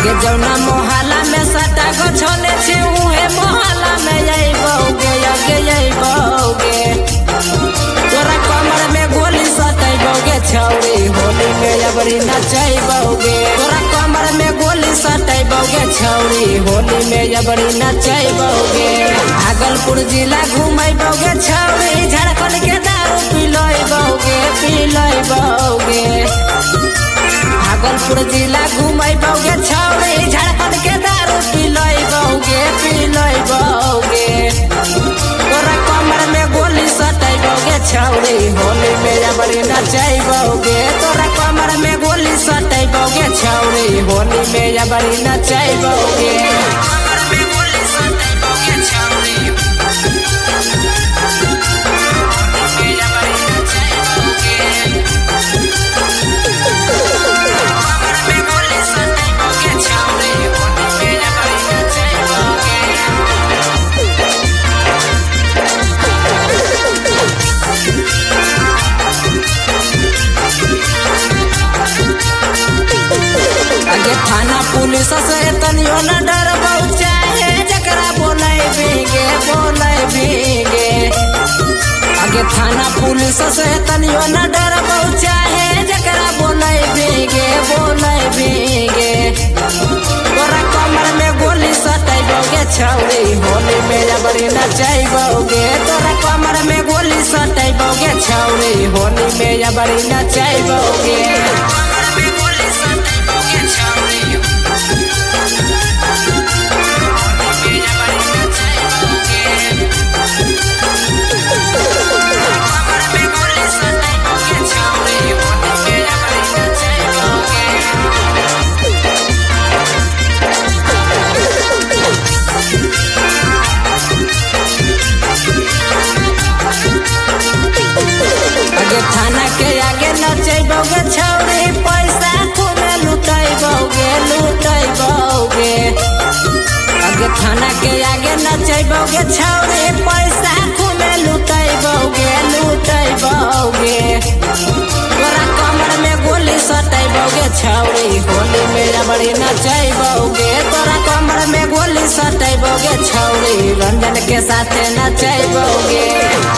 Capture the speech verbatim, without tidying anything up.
आगे जौना मोहल्ला में सटा गो छोले छी उहे मोहल्ला में अइबोगे आगे अइबोगे तोरा कमर में गोली सटैबोगे छौरी होली में अबरी नचैबोगे तोरा कमर में गोली सटैबोगे छौरी होली में अबरी नचैबोगे भागलपुर जिला घुमैबोगे छौरी झारखंड के दारू पिलैबोगे पिलैबोगे भागलपुर जिला घुमैबोगे छौरी झारखंड के दारू पिलैबोगे पिलैबोगे तोरा कमर में गोली सटैबोगे छौरी होली में अबरी नचैबोगे तोरा कमर में गोली सटैबोगे छौरी होली में अबरी नचैबोगे कमर में गोली सटैबोगे छौरी थाना पुलिस से तनियो न डरबौ चाहे जकरा बोलै भीगे बोलै भीगे आगे थाना पुलिस से तनियो न डरबौ चाहे जकरा बोलै भीगे बोलै भीगे तोरा कमर में गोली सटैबोगे छौरी होली में अबरी नचैबोगे तोरा कमर में गोली सटैबोगे छौरी होली में अबरी नचैबोगे कमर में गोली सटैबोगे छौरी थाना के आगे नचैबोगे छौरी पैसा खूबे लुटैबोगे लुटैबोगे आगे थाना के आगे नचैबोगे छौरी पैसा खूबे लुटैबोगे लुटैबोगे तोरा कमर में गोली सटैबोगे छौरी होली में अबरी नचैबोगे तोरा कमर में गोली सटैबोगे छौरी रंजन के साथे नचैबोगे।